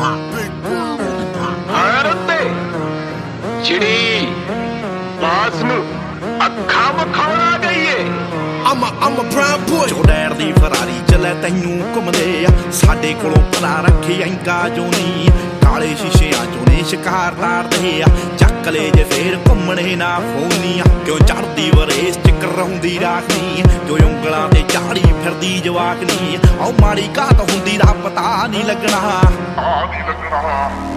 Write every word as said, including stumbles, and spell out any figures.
चिड़ी बास नूं ਅੱਖਾਂ ਵਿਖਾਉਣਾ ਗਈਏ। I'm a, I'm a brown boy ਜੋ ਡੈਰ ਦੀ ਫਰਾਰੀ ਚੱਲੇ ਤੈਨੂੰ ਘੁੰਮਦੇ ਆ ਸਾਡੇ ਕੋਲੋਂ ਪਤਾ ਰੱਖੇ ਐਂਗਾ ਜੋ ਨੀ ਕਾਲੇ ਸ਼ੀਸ਼ਿਆਂ ਚੋਂ ਨੇ ਸ਼ਿਕਾਰ ਤਾਰਦੇ ਆ ਚੱਕ ਲੈ ਜੇ ਫੇਰ ਘੁੰਮਣੇ ਨਾ ਫੋਨੀਆਂ ਕਿਉਂ ਚੜਦੀ ਵਰੇਸ ਚ ਕਰਾਉਂਦੀ ਰਾਖਨੀ ਜੋ ਉਂਗਲਾਂ ਤੇ ਝਾੜੀ ਫਿਰਦੀ ਜਵਾਕਨੀ ਆਉ ਮਾੜੀ ਘਾਤ ਹੁੰਦੀ ਦਾ ਪਤਾ ਨਹੀਂ ਲੱਗਣਾ।